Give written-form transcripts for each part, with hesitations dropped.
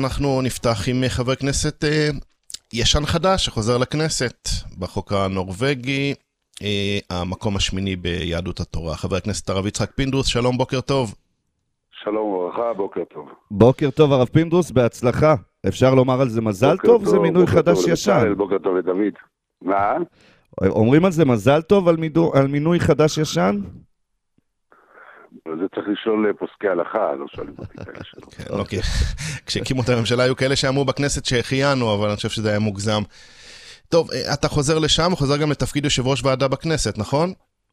אנחנו נפתח עם חבר כנסת ישן חדש שחוזר לכנסת בחוק הנורווגי, המקום השמיני ביהדות התורה. חבר הכנסת הרב יצחק פינדרוס, שלום, בוקר טוב. שלום וברכה, בוקר טוב. בוקר טוב הרב פינדרוס, בהצלחה. אפשר לומר על זה מזל טוב? זה מינוי חדש ישן. בוקר טוב לדוד. מה? אומרים על זה מזל טוב על מינוי חדש ישן? זה צריך לשאול פוסקי הלכה, לא שואלים אותי כאלה שלא. אוקיי. כשהקימו את הממשלה היו כאלה שאמרו בכנסת שהחיינו, אבל אני חושב שזה היה מוגזם. טוב, אתה חוזר לשם, חוזר גם לתפקיד יושב ראש ועדה בכנסת, נכון?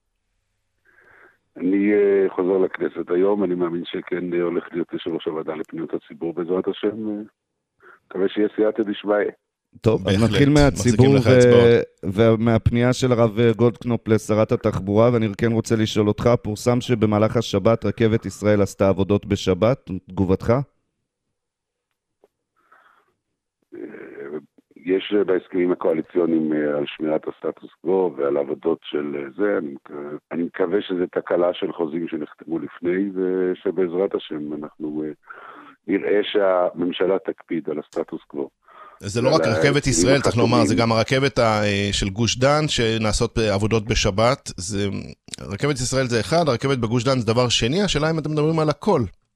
אני חוזר לכנסת היום, אני מאמין שכן הולך להיות יושב ראש הוועדה לפניות הציבור בעזרת השם. מקווה שיהיה סייעתא דשמיא. טוב, אז נתחיל מהציבור ומהפנייה של הרב גולדקנופ לשרת התחבורה, ואני כן רוצה לשאול אותך, פורסם שבמהלך השבת רכבת ישראל עשתה עבודות בשבת, תגובתך? יש בהסכמים הקואליציוניים על שמירת הסטטוס קוו ועל עבודות של זה, אני מקווה שזה תקלה של חוזים שנחתמו לפני, ושבעזרת השם אנחנו נראה שהממשלה תקפיד על הסטטוס קוו. זה לא רק רכבת ישראל, צריך לומר, זה גם הרכבת של גוש דן שנעשות עבודות בשבת. רכבת ישראל זה אחד, הרכבת בגוש דן זה דבר שני, השאלה אם אתם מדברים על הכל.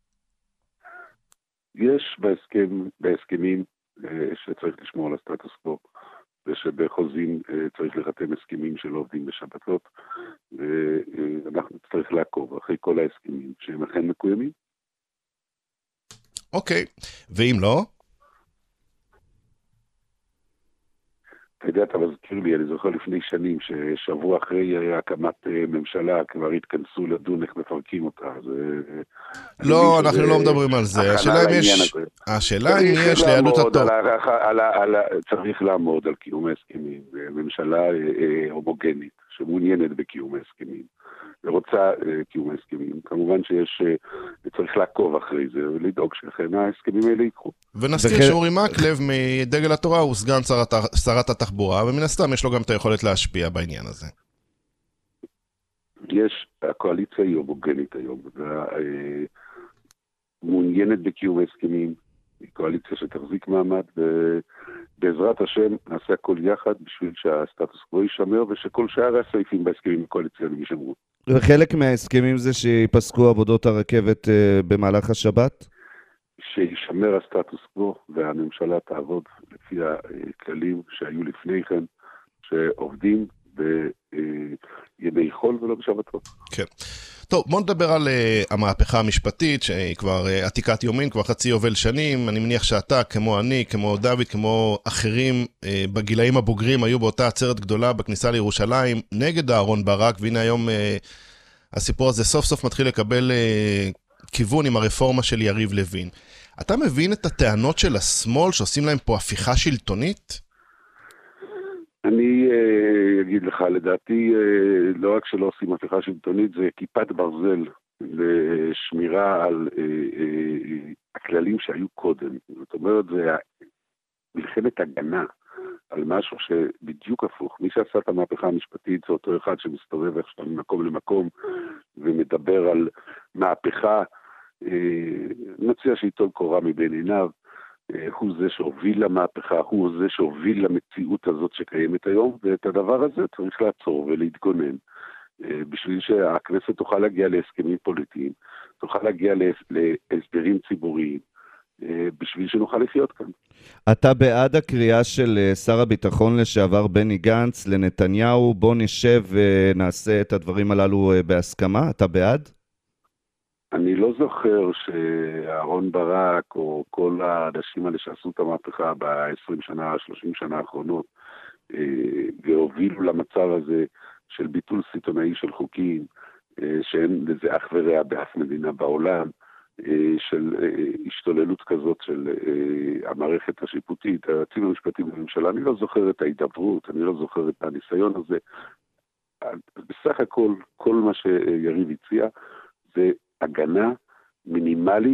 יש בהסכמים שצריך לשמור על הסטטוס קוו, ושבחוזים צריך לחתם הסכמים של עובדים בשבתות, ואנחנו צריך לעקוב אחרי כל ההסכמים שהם אכן מקוימים. אוקיי, ואם לא? אתה יודע, אתה מזכיר לי, אני זוכר לפני שנים, ששבוע אחרי הקמת ממשלה כבר התכנסו לדון איך מפרקים אותה. לא, אנחנו לא מדברים על זה. השאלה אם יש ליהדות התורה. צריך לעמוד על קיום ההסכמים. ממשלה הומוגנית, שמעוניינת בקיום ההסכמים, ורוצה קיום ההסכמים. כמובן צריך לעקוב אחרי זה, ולדאוג שאכן ההסכמים האלה יקרו. ונזכיר שאורי מקלב מדגל התורה הוא סגן שרת התחבורה, ומן הסתם יש לו גם את היכולת להשפיע בעניין הזה. הקואליציה היא הומוגנית היום, ומעוניינת בקיום ההסכמים, היא קואליציה שתחזיק מעמד, ובעזרת השם נעשה הכל יחד בשביל שהסטטוס קוו יישמר, ושכל שאר הסעיפים בהסכמים הקואליציוניים יישמרו. וחלק מההסכמים זה שיפסקו עבודות הרכבת במהלך השבת? שישמר הסטטוס קוו והממשלה תעבוד לפי הכללים שהיו לפני כן, שעובדים בימי חול ולא בשבתות. כן. טוב, בוא נדבר על המהפכה המשפטית שהיא כבר עתיקת יומין, כבר חצי יובל שנים. אני מניח שאתה, כמו אני, כמו דוד, כמו אחרים בגילאים הבוגרים היו באותה עצרת גדולה בכניסה לירושלים נגד אהרון ברק, והנה היום הסיפור הזה סוף סוף מתחיל לקבל כיוון עם הרפורמה של יריב לוין. אתה מבין את הטענות של השמאל שעושים להם פה הפיכה שלטונית? אני אגיד לך, לדעתי, לא רק שלא עושים הפיכה שלטונית, זה כיפת ברזל לשמירה על הכללים שהיו קודם. זאת אומרת, זה מלחמת הגנה על משהו שבדיוק הפוך. מי שעשה את המהפכה המשפטית זה אותו אחד שמסתובב עכשיו ממקום למקום ומדבר על מהפכה, מציע שיטול קורה מבין עיניו. הוא זה שהוביל למהפכה, הוא זה שהוביל למציאות הזאת שקיימת היום, ואת הדבר הזה צריך לעצור ולהתגונן, בשביל שהכנסת תוכל להגיע להסכמים פוליטיים, תוכל להגיע להסדרים ציבוריים, בשביל שנוכל לחיות כאן. אתה בעד הקריאה של שר הביטחון לשעבר בני גנץ לנתניהו, בוא נשב ונעשה את הדברים הללו בהסכמה? אתה בעד? אני לא זוכר שאהרון ברק או כל האנשים האלה שעשו את המהפכה ב-20 שנה, 30 שנה האחרונות, והובילו למצב הזה של ביטול סיטונאי של חוקים, שאין לזה אח ורע באף מדינה בעולם, של השתוללות כזאת של המערכת השיפוטית, היועצים המשפטיים בממשלה. אני לא זוכר את ההידברות, אני לא זוכר את הניסיון הזה. בסך הכל, כל מה שיריב הציע זה הגנה מינימלית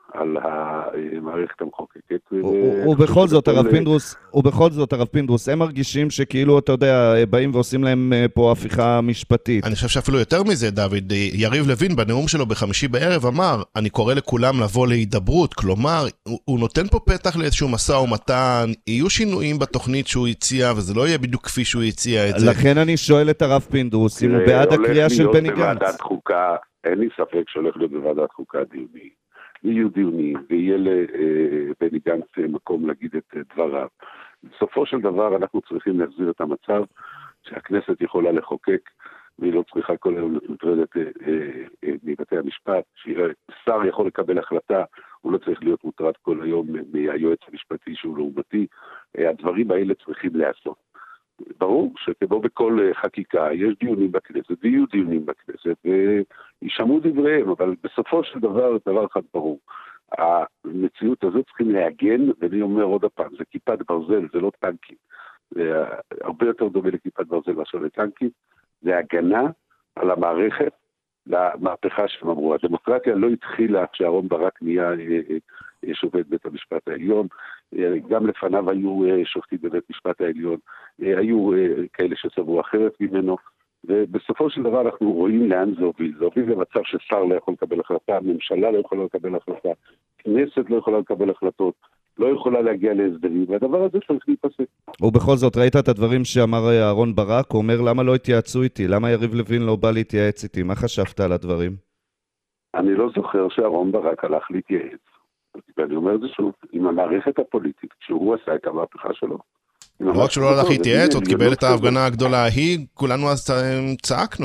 על המערכת המחוקקת. ובכל זאת, הרב פינדרוס, הם מרגישים שכאילו, אתה יודע, באים ועושים להם פה הפיכה משפטית. אני חושב שאפילו יותר מזה, דוד, יריב לוין בנאום שלו בחמישי בערב אמר, אני קורא לכולם לבוא להידברות, כלומר, הוא נותן פה פתח לאיזשהו משא ומתן, יהיו שינויים בתוכנית שהוא הציע, וזה לא יהיה בדיוק כפי שהוא הציע את זה. לכן אני שואל את הרב פינדרוס, אם הוא בעד הקריאה של בני גנץ. אין לי ספק שהולך להיות בוועדת חוקה דיונים. יהיו דיונים, ויהיה לבני גנץ מקום להגיד את דבריו. בסופו של דבר אנחנו צריכים להחזיר את המצב שהכנסת יכולה לחוקק, והיא לא צריכה כל היום להתמודדת מבתי המשפט, ששר יכול לקבל החלטה, הוא לא צריך להיות מוטרד כל היום מהיועץ המשפטי שהוא לעומתי, הדברים האלה צריכים לעשות. ברור שכמו בכל חקיקה יש דיונים בכנסת, ויהיו דיונים בכנסת, וישמעו דבריהם, אבל בסופו של דבר אחד ברור. המציאות הזאת צריכים להגן, ואני אומר עוד הפעם, זה כיפת ברזל, זה לא טנקים. זה הרבה יותר דומה לכיפת ברזל מאשר לטנקים, זה הגנה על המערכת למהפכה שהם אמרו. הדמוקרטיה לא התחילה כשאהרן ברק נהיה שופט בית המשפט העליון, גם לפניו היו שופטים בבית המשפט העליון, היו כאלה שסברו אחרת ממנו, ובסופו של דבר אנחנו רואים לאן זה הוביל. זה הוביל למצב ששר לא יכול לקבל החלטה, הממשלה לא יכולה לקבל החלטה, כנסת לא יכולה לקבל החלטות, לא יכולה להגיע להסדרים, והדבר הזה צריך להיפסק. ובכל זאת, ראית את הדברים שאמר אהרן ברק, הוא אומר, למה לא התייעצו איתי? למה יריב לוין לא בא להתייעץ איתי? מה חשבת על הדברים? אני לא זוכר שאהרן ברק הלך להתייעץ. ואני אומר את זה שוב, עם המערכת הפוליטית, כשהוא עשה את המהפכה שלו. לא רק שלא הלך להתייעץ, עוד קיבל את ההפגנה הגדולה ההיא, כולנו אז צעקנו.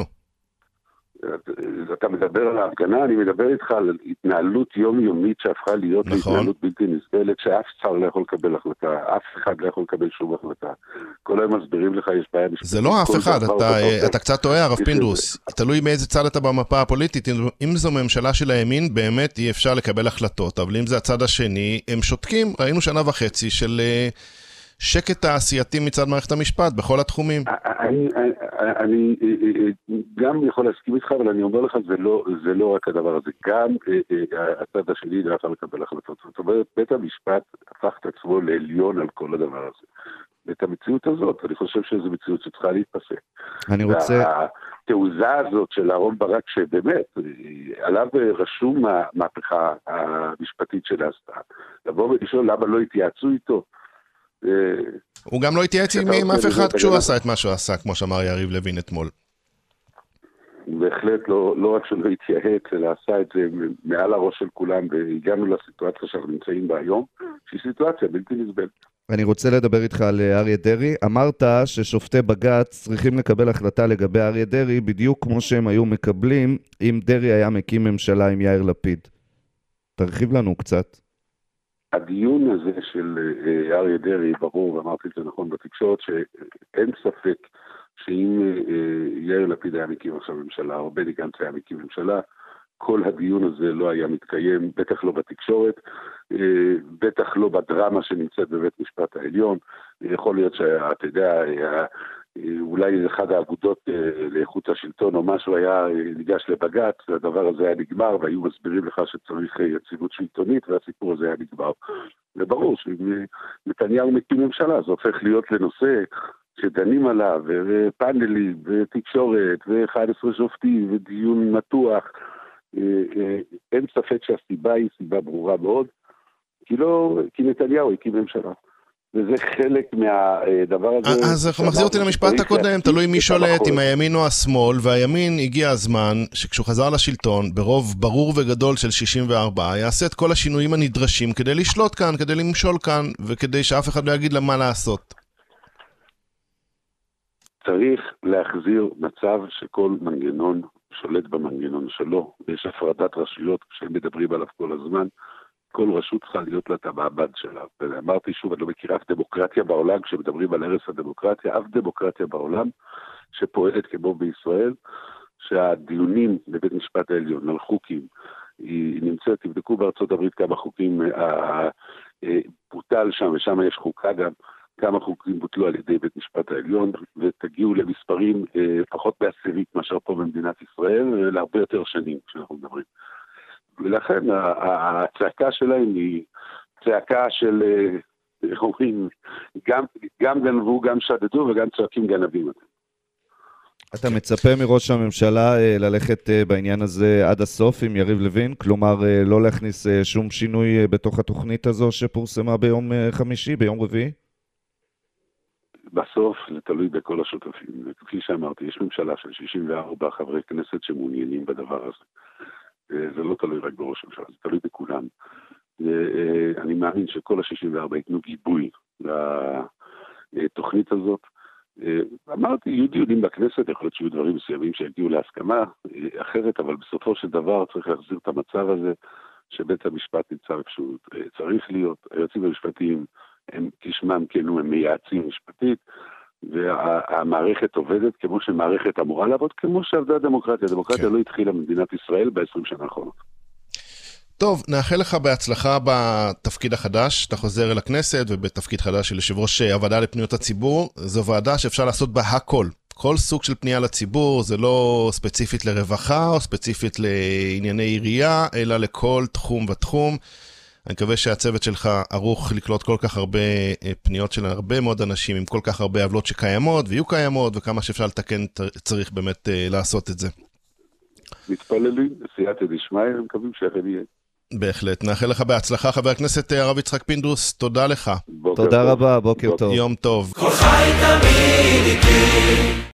אתה מדבר על ההפגנה, אני מדבר איתך על התנהלות יומיומית שהפכה להיות התנהלות בלתי נסבלת, שאף שר לא יכול לקבל החלטה, אף אחד לא יכול לקבל שום החלטה. כל היום מסבירים לך, יש בעיה משפטית. זה לא אף אחד, אתה קצת טועה, הרב פינדרוס. תלוי מאיזה צד אתה במפה הפוליטית. אם זו ממשלה של הימין, באמת אי אפשר לקבל החלטות, אבל אם זה הצד השני, הם שותקים. ראינו 1.5 שנה של שקט תעשייתי מצד מערכת המשפט בכל התחומים. אני גם יכול להסכים איתך, אבל אני אומר לך, זה לא רק הדבר הזה. גם הצד השני לא יכול לקבל החלטות. זאת אומרת, בית המשפט הפך את עצמו לעליון על כל הדבר הזה. ואת המציאות הזאת, אני חושב שזו מציאות שצריכה להתפסק. אני רוצה... התעוזה הזאת של אהרן ברק, שבאמת, עליו רשום המהפכה המשפטית שנעשתה. לבוא ולשאול למה לא התייעצו איתו, הוא גם לא התייעץ עם אף אחד כשהוא עשה את מה שהוא עשה, כמו שאמר יריב לוין אתמול. בהחלט לא רק שלא התייעץ, אלא עשה את זה מעל הראש של כולם, והגענו לסיטואציה שאנחנו נמצאים בה היום, שהיא סיטואציה בלתי נסבלת. אני רוצה לדבר איתך על אריה דרעי. אמרת ששופטי בג"ץ צריכים לקבל החלטה לגבי אריה דרעי, בדיוק כמו שהם היו מקבלים אם דרעי היה מקים ממשלה עם יאיר לפיד. תרחיב לנו קצת. הדיון הזה של אריה דרעי, ברור, ואמרתי את זה נכון בתקשורת, שאין ספק שאם יאיר לפיד היה מקים עכשיו ממשלה, או בני גנץ היה מקים ממשלה, כל הדיון הזה לא היה מתקיים, בטח לא בתקשורת, בטח לא בדרמה שנמצאת בבית משפט העליון. יכול להיות שאתה יודע, אולי אחד האגודות לאיכות השלטון או משהו היה ניגש לבג"ץ, והדבר הזה היה נגמר, והיו מסבירים לך שצריך יציבות שלטונית, והסיפור הזה היה נגמר. וברור שנתניהו מקים ממשלה, זה הופך להיות לנושא שדנים עליו, ופאנלים, ותקשורת, ו11 שופטים, ודיון מתוח. אין ספק שהסיבה היא סיבה ברורה מאוד, כי נתניהו הקים ממשלה. וזה חלק מהדבר הזה. אז אנחנו מחזיר אותי למשפט הקודם, תלוי מי שולט, עם הימין או השמאל, והימין הגיע הזמן שכשהוא חזר לשלטון, ברוב ברור וגדול של 64, יעשה את כל השינויים הנדרשים כדי לשלוט כאן, כדי למשול כאן, וכדי שאף אחד לא יגיד לה מה לעשות. צריך להחזיר מצב שכל מנגנון שולט במנגנון שלו, ויש הפרדת רשויות כשהם מדברים עליו כל הזמן, כל רשות צריכה להיות לה את המעמד שלה. ואמרתי שוב, אני לא מכיר אף דמוקרטיה בעולם, כשמדברים על הרס הדמוקרטיה, אף דמוקרטיה בעולם שפועלת כמו בישראל, שהדיונים בבית משפט העליון על חוקים, היא נמצאת, תבדקו בארצות הברית כמה חוקים בוטל שם, ושם יש חוקה גם, כמה חוקים בוטלו על ידי בית משפט העליון, ותגיעו למספרים פחות בעשירית מאשר פה במדינת ישראל, להרבה יותר שנים כשאנחנו מדברים. ולכן הצעקה שלהם היא צעקה של, איך אומרים, גם גנבו, גם שדדו וגם צועקים גנבים. אתה מצפה מראש הממשלה ללכת בעניין הזה עד הסוף עם יריב לוין? כלומר, לא להכניס שום שינוי בתוך התוכנית הזו שפורסמה ביום חמישי, ביום רביעי? בסוף זה תלוי בכל השותפים. כפי שאמרתי, יש ממשלה של 64 חברי כנסת שמעוניינים בדבר הזה. זה לא תלוי רק בראש הממשלה, זה תלוי בכולם. אני מאמין שכל ה-64 ייתנו גיבוי לתוכנית הזאת. אמרתי, יהיו דיונים בכנסת, יכול להיות שיהיו דברים מסוימים שהגיעו להסכמה אחרת, אבל בסופו של דבר צריך להחזיר את המצב הזה, שבית המשפט נמצא איפשהו צריך להיות. היועצים המשפטיים הם כשמם כנו, הם מייעצים משפטית, והמערכת עובדת כמו שמערכת אמורה לעבוד, כמו שעבדה הדמוקרטיה. הדמוקרטיה לא התחילה במדינת ישראל ב-20 שנה האחרונות. טוב, נאחל לך בהצלחה בתפקיד החדש, אתה חוזר אל הכנסת ובתפקיד חדש של יושב ראש הוועדה לפניות הציבור. זו ועדה שאפשר לעשות בה הכל. כל סוג של פנייה לציבור, זה לא ספציפית לרווחה או ספציפית לענייני עירייה, אלא לכל תחום ותחום. אני מקווה שהצוות שלך ערוך לקלוט כל כך הרבה פניות של הרבה מאוד אנשים עם כל כך הרבה עוולות שקיימות ויהיו קיימות, וכמה שאפשר לתקן צריך באמת לעשות את זה. מתפללים, סייעתא דשמיא, מקווים שאכן יהיה. בהחלט. נאחל לך בהצלחה, חבר הכנסת הרב יצחק פינדרוס, תודה לך. תודה רבה, בוקר טוב. יום טוב. כל חי תמיד איתי